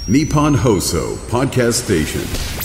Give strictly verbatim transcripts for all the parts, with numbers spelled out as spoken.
Nippon Hoso Podcast Station。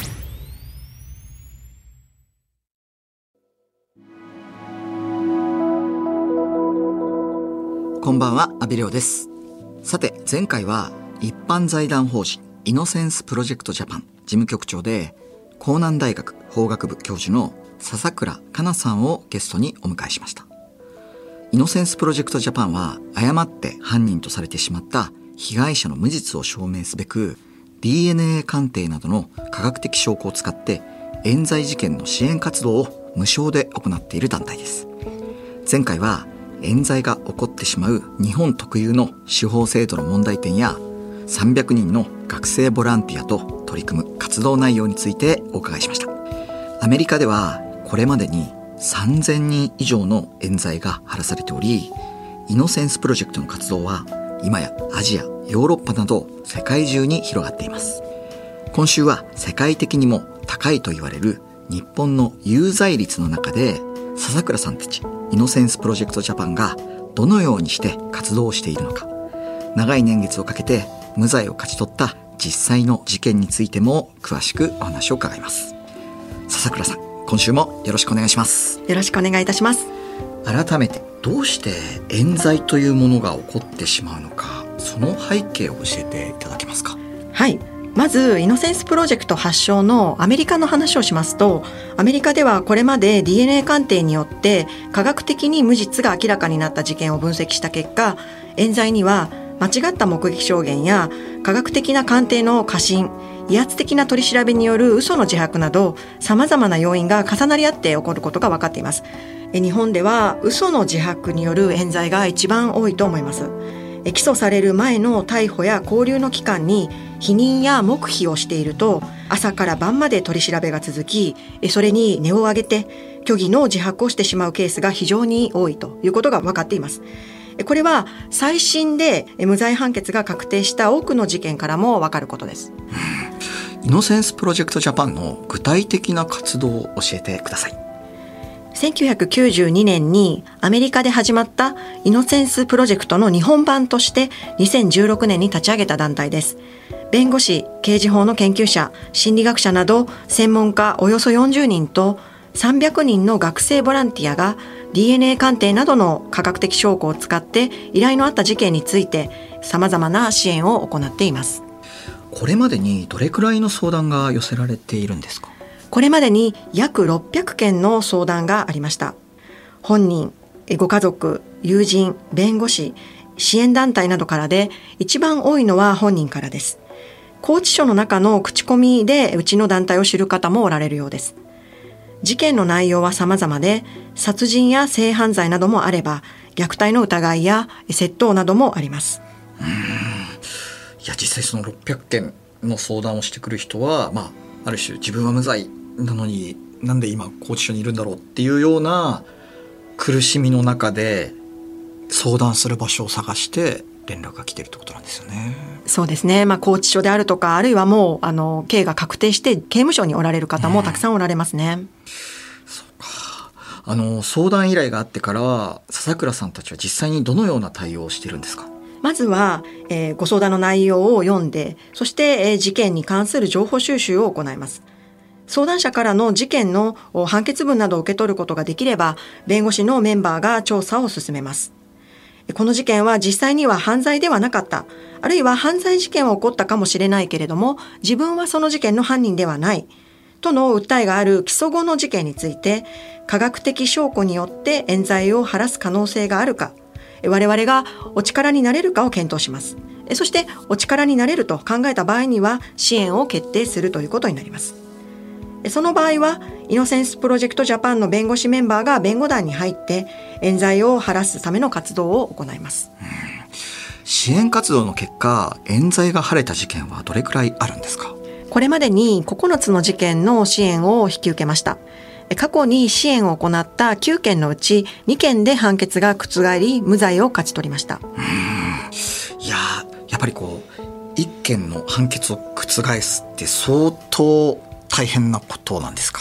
こんばんは、阿部亮です。さて、前回は一般財団法人イノセンスプロジェクトジャパン事務局長で江南大学法学部教授の笹倉香奈さんをゲストにお迎えしました。イノセンスプロジェクトジャパンは誤って犯人とされてしまった被害者の無実を証明すべく ディーエヌエー 鑑定などの科学的証拠を使って冤罪事件の支援活動を無償で行っている団体です。前回は冤罪が起こってしまう日本特有の司法制度の問題点やさんびゃくにんの学生ボランティアと取り組む活動内容についてお伺いしました。アメリカではこれまでにさんぜんにん以上の冤罪が晴らされており、イノセンスプロジェクトの活動は今やアジア、ヨーロッパなど世界中に広がっています。今週は世界的にも高いと言われる日本の有罪率の中で笹倉さんたちイノセンスプロジェクトジャパンがどのようにして活動をしているのか、長い年月をかけて無罪を勝ち取った実際の事件についても詳しくお話を伺います。笹倉さん、今週もよろしくお願いします。 よろしくお願いいたします。 改めてどうして冤罪というものが起こってしまうのか、その背景を教えていただけますか。 はい、まずイノセンスプロジェクト発祥のアメリカの話をしますと、アメリカではこれまで ディーエヌエー 鑑定によって科学的に無実が明らかになった事件を分析した結果、冤罪には間違った目撃証言や科学的な鑑定の過信、威圧的な取り調べによる嘘の自白など様々な要因が重なり合って起こることが分かっています。日本では嘘の自白による冤罪が一番多いと思います。起訴される前の逮捕や勾留の期間に否認や黙秘をしていると、朝から晩まで取り調べが続き、それに値を上げて虚偽の自白をしてしまうケースが非常に多いということが分かっています。これは最新で無罪判決が確定した多くの事件からも分かることです。 イノセンスプロジェクトジャパンの具体的な活動を教えてください。 せんきゅうひゃくきゅうじゅうにねんにアメリカで始まったイノセンスプロジェクトの日本版としてにせんじゅうろくねんに立ち上げた団体です。弁護士、刑事法の研究者、心理学者など専門家およそよんじゅうにんとさんびゃくにんの学生ボランティアが ディーエヌエー 鑑定などの科学的証拠を使って依頼のあった事件について様々な支援を行っています。 これまでにどれくらいの相談が寄せられているんですか。 これまでに約ろっぴゃくけんの相談がありました。本人、ご家族、友人、弁護士、支援団体などからで一番多いのは本人からです。拘置所の中の口コミでうちの団体を知る方もおられるようです。事件の内容は様々で、殺人や性犯罪などもあれば、虐待の疑いや窃盗などもあります。 うーん、いや実際そのろっぴゃくけんの相談をしてくる人は、まあ、ある種自分は無罪なのになんで今拘置所にいるんだろうっていうような苦しみの中で相談する場所を探して連絡が来てるってことなんですよね。 そうですね、まあ、拘置所であるとか、あるいはもうあの刑が確定して刑務所におられる方もたくさんおられますね。 ね、そうか。あの相談依頼があってから笹倉さんたちは実際にどのような対応をしているんですか。 まずは、えー、ご相談の内容を読んで、そして、えー、事件に関する情報収集を行います。相談者からの事件の判決文などを受け取ることができれば、弁護士のメンバーが調査を進めます。この事件は実際には犯罪ではなかった、あるいは犯罪事件は起こったかもしれないけれども、自分はその事件の犯人ではないとの訴えがある起訴後の事件について、科学的証拠によって冤罪を晴らす可能性があるか、我々がお力になれるかを検討します。そしてお力になれると考えた場合には支援を決定するということになります。その場合はイノセンスプロジェクトジャパンの弁護士メンバーが弁護団に入って冤罪を晴らすための活動を行います。 うん、支援活動の結果、冤罪が晴れた事件はどれくらいあるんですか。 これまでにここのつの事件の支援を引き受けました。過去に支援を行ったきゅうけんのうちにけんで判決が覆り無罪を勝ち取りました。 うん、いややっぱりこういっけんの判決を覆すって相当大変なことなんですか。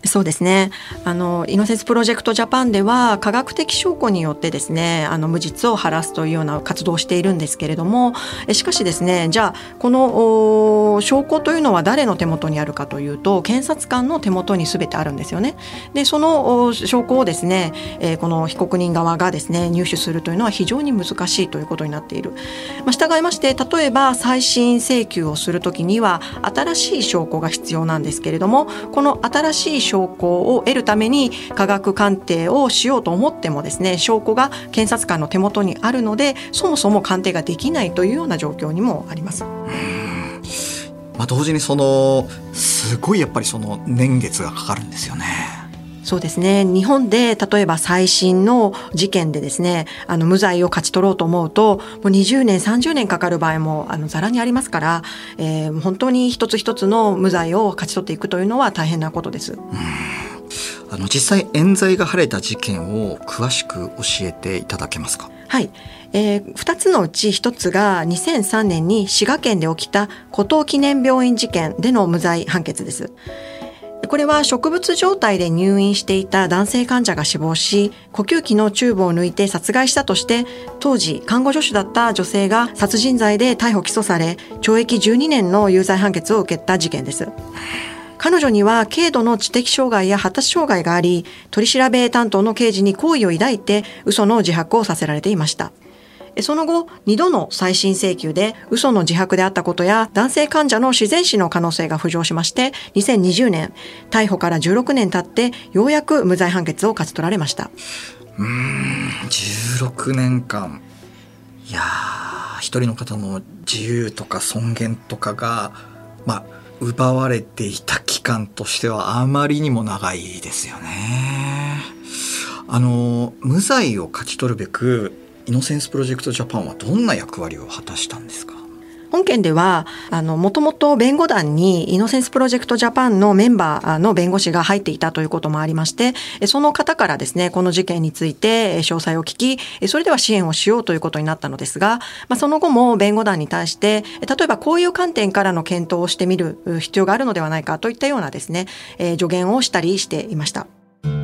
そうですね。あのイノセンスプロジェクトジャパンでは科学的証拠によってですね、あの無実を晴らすというような活動をしているんですけれども、えしかしですね、じゃあこの証拠というのは誰の手元にあるかというと、検察官の手元に全てあるんですよね。でその証拠をですね、えー、この被告人側がですね入手するというのは非常に難しいということになっている。まあ、従いまして、例えば再審請求をするときには新しい証拠が必要なんですけれども、この新しい証拠証拠を得るために科学鑑定をしようと思ってもですね、証拠が検察官の手元にあるので、そもそも鑑定ができないというような状況にもあります。 うん、まあ、同時にそのすごいやっぱりその年月がかかるんですよね。 そうですね。日本で例えば再審の事件でですね、あの無罪を勝ち取ろうと思うと、もうにじゅうねんさんじゅうねんかかる場合もあのざらにありますから、えー、本当に一つ一つの無罪を勝ち取っていくというのは大変なことです。うん、 あの実際冤罪が晴れた事件を詳しく教えていただけますか。 はい、えー、ふたつのうちひとつがにせんさんねんに滋賀県で起きた湖東記念病院事件での無罪判決です。これは植物状態で入院していた男性患者が死亡し、呼吸器のチューブを抜いて殺害したとして、当時看護助手だった女性が殺人罪で逮捕起訴され、懲役じゅうにねんの有罪判決を受けた事件です。彼女には軽度の知的障害や発達障害があり、取り調べ担当の刑事に好意を抱いて嘘の自白をさせられていました。その後、にどの再審請求で嘘の自白であったことや男性患者の自然死の可能性が浮上しまして、にせんにじゅうねん、逮捕からじゅうろくねん経ってようやく無罪判決を勝ち取られました。 うーん、じゅうろくねんかん。いやー、一人の方の自由とか尊厳とかが、まあ、奪われていた期間としてはあまりにも長いですよね。あの、無罪を勝ち取るべく、イノセンスプロジェクトジャパンはどんな役割を果たしたんですか。 本件ではあのもともと弁護団にイノセンスプロジェクトジャパンのメンバーの弁護士が入っていたということもありまして、その方からですね、この事件について詳細を聞き、それでは支援をしようということになったのですが、まあ、その後も弁護団に対して例えばこういう観点からの検討をしてみる必要があるのではないかといったようなですね、助言をしたりしていました。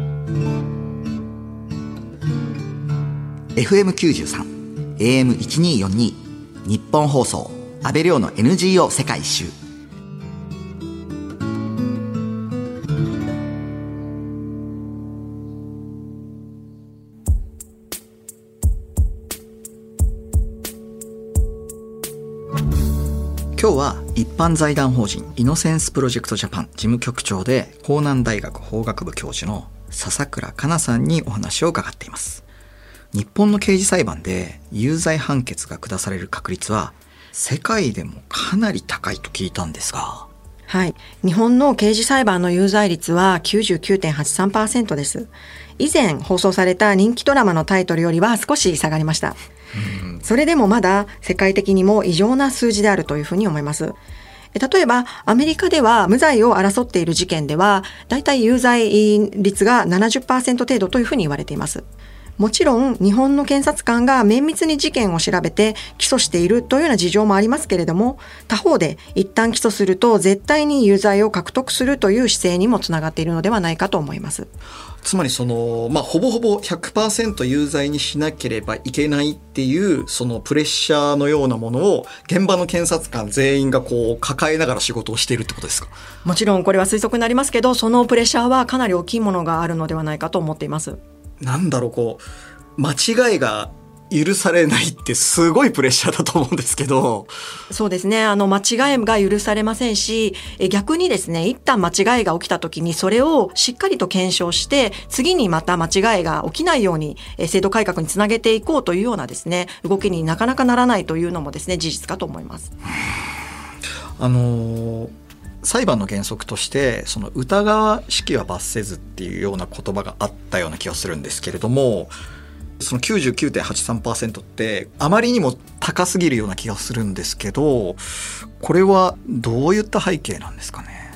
エフエムきゅうじゅうさん、エーエムせんにひゃくよんじゅうに、日本放送、安倍亮の エヌジーオー 世界一周。今日は一般財団法人イノセンスプロジェクトジャパン事務局長で江南大学法学部教授の笹倉香奈さんにお話を伺っています。日本の刑事裁判で有罪判決が下される確率は世界でもかなり高いと聞いたんですが。 はい、日本の刑事裁判の有罪率は きゅうじゅうきゅうてんはちさんパーセント です。以前放送された人気ドラマのタイトルよりは少し下がりました。それでもまだ世界的にも異常な数字であるというふうに思います。例えばアメリカでは無罪を争っている事件ではだいたい有罪率が ななじゅっパーセント 程度というふうに言われています。もちろん日本の検察官が綿密に事件を調べて起訴しているというような事情もありますけれども、他方で一旦起訴すると絶対に有罪を獲得するという姿勢にもつながっているのではないかと思います。 つまりその、まあ、ほぼほぼ ひゃくパーセント 有罪にしなければいけないっていうそのプレッシャーのようなものを現場の検察官全員がこう抱えながら仕事をしているってことですか。 もちろんこれは推測になりますけど、そのプレッシャーはかなり大きいものがあるのではないかと思っています。 なんだろう、こう間違いが許されないってすごいプレッシャーだと思うんですけど。 そうですね、あの間違いが許されませんし、逆にですね、一旦間違いが起きた時にそれをしっかりと検証して次にまた間違いが起きないように制度改革につなげていこうというようなですね動きになかなかならないというのもですね事実かと思います。 あのー裁判の原則としてその疑わしきは罰せずっていうような言葉があったような気がするんですけれども、その きゅうじゅうきゅうてんはちさんパーセント ってあまりにも高すぎるような気がするんですけど、これはどういった背景なんですかね。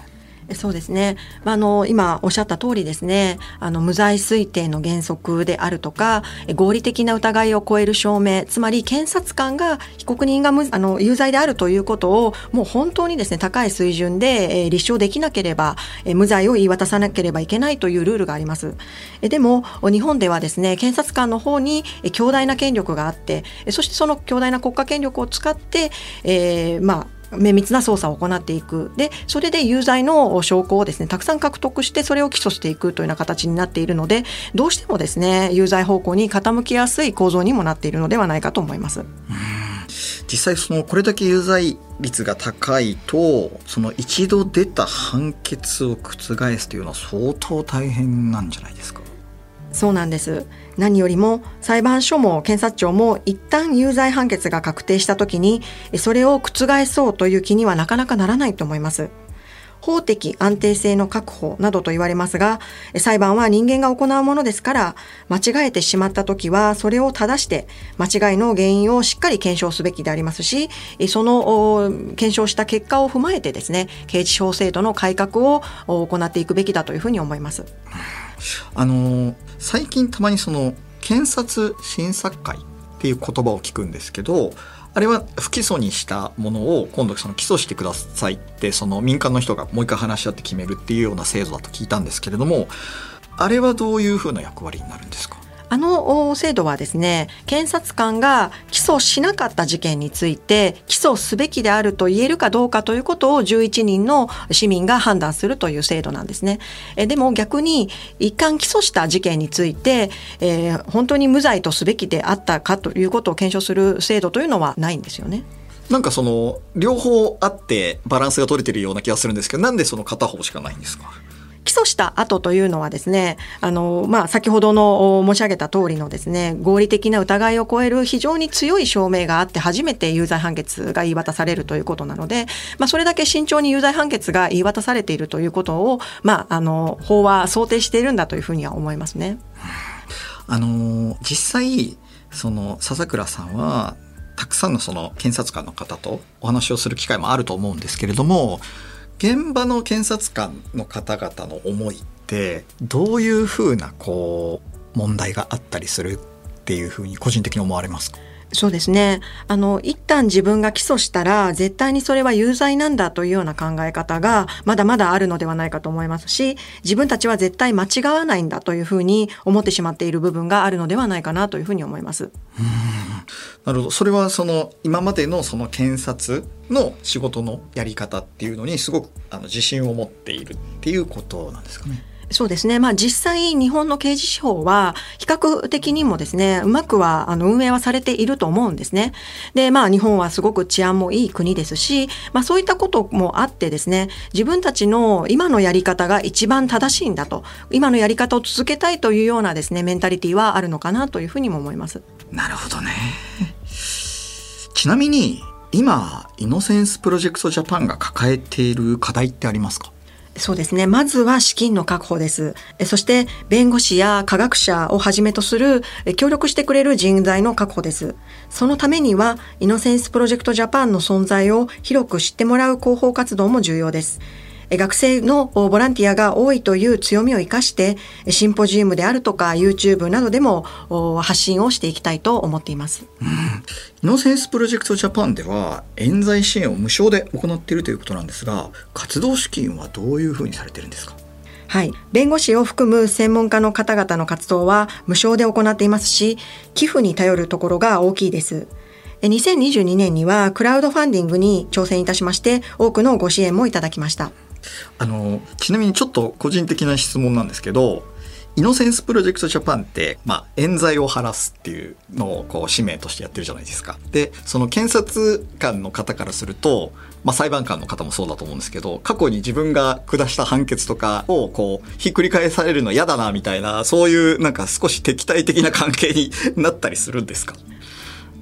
そうですね、あの今おっしゃった通りですね、あの無罪推定の原則であるとか合理的な疑いを超える証明、つまり検察官が被告人が無あの有罪であるということをもう本当にですね高い水準で、えー、立証できなければ、えー、無罪を言い渡さなければいけないというルールがあります。えー、でも日本ではですね検察官の方に、えー、強大な権力があって、えー、そしてその強大な国家権力を使って、えー、まあ綿密な捜査を行っていく。で、それで有罪の証拠をですね、たくさん獲得してそれを起訴していくというような形になっているので、どうしてもですね、有罪方向に傾きやすい構造にもなっているのではないかと思います。うん、 実際そのこれだけ有罪率が高いと、その一度出た判決を覆すというのは相当大変なんじゃないですか。 そうなんです。何よりも裁判所も検察庁も一旦有罪判決が確定したときにそれを覆そうという気にはなかなかならないと思います。法的安定性の確保などと言われますが、裁判は人間が行うものですから、間違えてしまったときはそれを正して間違いの原因をしっかり検証すべきでありますし、その検証した結果を踏まえてですね、刑事法制度の改革を行っていくべきだというふうに思います。 あの最近たまにその検察審査会っていう言葉を聞くんですけど、あれは不起訴にしたものを今度その起訴してくださいってその民間の人がもう一回話し合って決めるっていうような制度だと聞いたんですけれども、あれはどういうふうな役割になるんですか？ あの制度はですね、検察官が起訴しなかった事件について起訴すべきであると言えるかどうかということをじゅういちにんの市民が判断するという制度なんですね。えでも逆に一貫起訴した事件について、えー、本当に無罪とすべきであったかということを検証する制度というのはないんですよね。 なんかその両方あってバランスが取れてるような気がするんですけど、なんでその片方しかないんですか？ 起訴した後というのはですね、あの、まあ、先ほどの申し上げた通りのですね、合理的な疑いを超える非常に強い証明があって初めて有罪判決が言い渡されるということなので、まあ、それだけ慎重に有罪判決が言い渡されているということを、まあ、あの、法は想定しているんだというふうには思いますね。 あの、実際、その、笹倉さんは、たくさんのその検察官の方とお話をする機会もあると思うんですけれども、現場の検察官の方々の思いってどういうふうなこう問題があったりするっていうふうに個人的に思われますか？ そうですね。あの、一旦自分が起訴したら絶対にそれは有罪なんだというような考え方がまだまだあるのではないかと思いますし、自分たちは絶対間違わないんだというふうに思ってしまっている部分があるのではないかなというふうに思います。 うーん、なるほど。それはその今までのその検察の仕事のやり方っていうのにすごくあの自信を持っているっていうことなんですかね？ そうですね。まあ実際日本の刑事司法は比較的にもですね、うまくはあの運営はされていると思うんですね。で、まあ日本はすごく治安もいい国ですし、まあそういったこともあってですね、自分たちの今のやり方が一番正しいんだと、今のやり方を続けたいというようなですね、メンタリティはあるのかなというふうにも思います。 なるほどね。ちなみに今イノセンスプロジェクトジャパンが抱えている課題ってありますか？ そうですね。まずは資金の確保です。そして弁護士や科学者をはじめとする協力してくれる人材の確保です。そのためにはイノセンスプロジェクトジャパンの存在を広く知ってもらう広報活動も重要です。学生のボランティアが多いという強みを生かしてシンポジウムであるとか YouTube などでも発信をしていきたいと思っています。 うん、イノセンスプロジェクトジャパンでは冤罪支援を無償で行っているということなんですが、活動資金はどういうふうにされているんですか？ はい、弁護士を含む専門家の方々の活動は無償で行っていますし、寄付に頼るところが大きいです。にせんにじゅうにねんにはクラウドファンディングに挑戦いたしまして、多くのご支援もいただきました。 あのちなみにちょっと個人的な質問なんですけど、イノセンスプロジェクトジャパンって、まあ、冤罪を晴らすっていうのをこう使命としてやってるじゃないですか。で、その検察官の方からすると、まあ、裁判官の方もそうだと思うんですけど、過去に自分が下した判決とかをこうひっくり返されるの嫌だなみたいな、そういうなんか少し敵対的な関係になったりするんですか？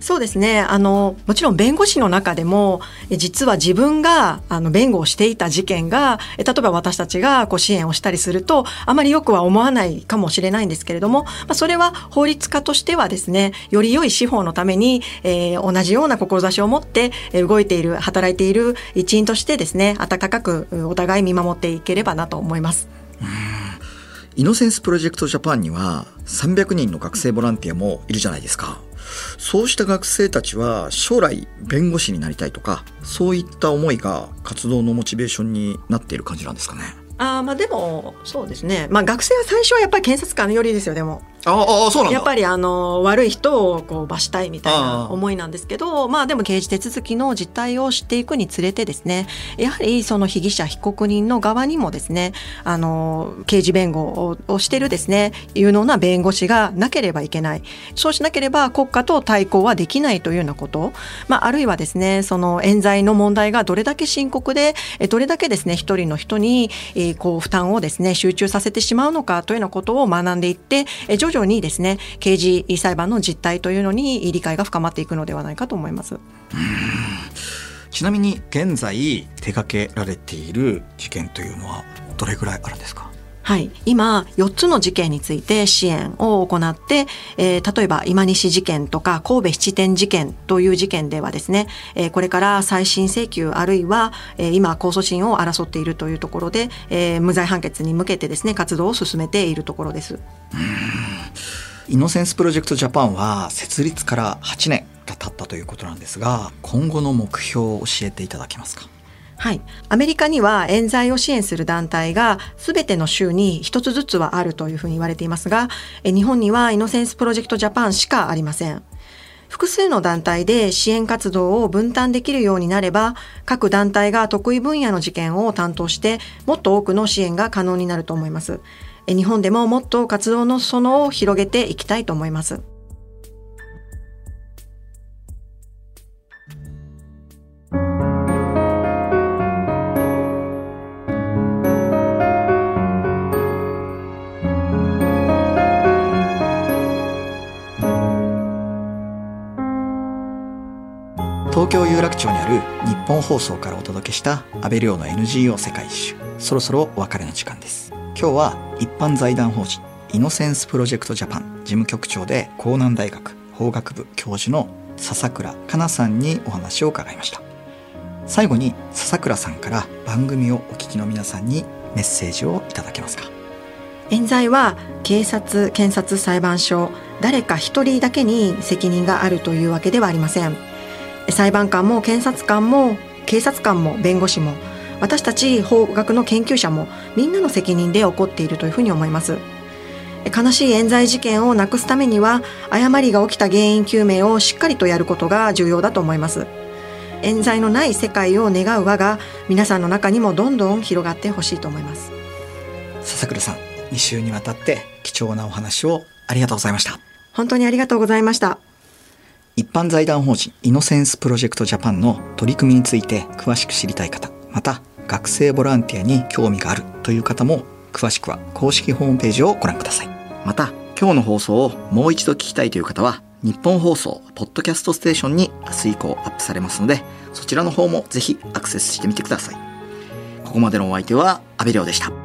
そうですね。あのもちろん弁護士の中でも実は自分があの弁護をしていた事件が例えば私たちがこう支援をしたりするとあまりよくは思わないかもしれないんですけれども、まあ、それは法律家としてはですね、より良い司法のために、えー、同じような志を持って動いている働いている一員としてですね、温かくお互い見守っていければなと思います。 うん、イノセンスプロジェクトジャパンにはさんびゃくにんの学生ボランティアもいるじゃないですか。そうした学生たちは将来弁護士になりたいとか、そういった思いが活動のモチベーションになっている感じなんですかね。 あまあでもそうですね、まあ、学生は最初はやっぱり検察官寄りですよ。でもああそうなんだ。 やっぱりあの悪い人をこう罰したいみたいな思いなんですけど、まあでも刑事手続きの実態を知っていくにつれてですね、やはりその被疑者被告人の側にもですね、あの刑事弁護をしてるですね有能な弁護士がなければいけない。そうしなければ国家と対抗はできないというようなこと、まあ、あるいはですね、その冤罪の問題がどれだけ深刻でどれだけですね一人の人にこう負担をですね集中させてしまうのかというようなことを学んでいって、徐々にですね刑事裁判の実態というのに理解が深まっていくのではないかと思います。 うーん、ちなみに現在手掛けられている事件というのはどれぐらいあるんですか？ はい、今よっつの事件について支援を行って、えー、例えば今西事件とか神戸七点事件という事件ではですね、えー、これから再審請求あるいは、えー、今控訴審を争っているというところで、えー、無罪判決に向けてですね活動を進めているところです。 うーん、イノセンスプロジェクトジャパンは設立からはちねんが経ったということなんですが、今後の目標を教えていただけますか？ はい、アメリカには冤罪を支援する団体がすべての州に一つずつはあるというふうに言われていますが、え日本にはイノセンスプロジェクトジャパンしかありません。複数の団体で支援活動を分担できるようになれば、各団体が得意分野の事件を担当してもっと多くの支援が可能になると思います。え日本でももっと活動の裾を広げていきたいと思います。 東京有楽町にある日本放送からお届けした安倍亮の エヌジーオー 世界一周、そろそろお別れの時間です。今日は一般財団法人イノセンスプロジェクトジャパン事務局長で江南大学法学部教授の笹倉香奈さんにお話を伺いました。最後に笹倉さんから番組をお聞きの皆さんにメッセージをいただけますか？ 冤罪は警察、検察、裁判所誰か一人だけに責任があるというわけではありません。裁判官も検察官も警察官も弁護士も私たち法学の研究者もみんなの責任で起こっているというふうに思います。悲しい冤罪事件をなくすためには誤りが起きた原因究明をしっかりとやることが重要だと思います。冤罪のない世界を願う輪が皆さんの中にもどんどん広がってほしいと思います。 笹倉さん、に週にわたって貴重なお話をありがとうございました。 本当にありがとうございました。 一般財団法人イノセンスプロジェクトジャパンの取り組みについて詳しく知りたい方、また学生ボランティアに興味があるという方も詳しくは公式ホームページをご覧ください。また今日の放送をもう一度聞きたいという方は日本放送ポッドキャストステーションに明日以降アップされますので、そちらの方もぜひアクセスしてみてください。ここまでのお相手は阿部亮でした。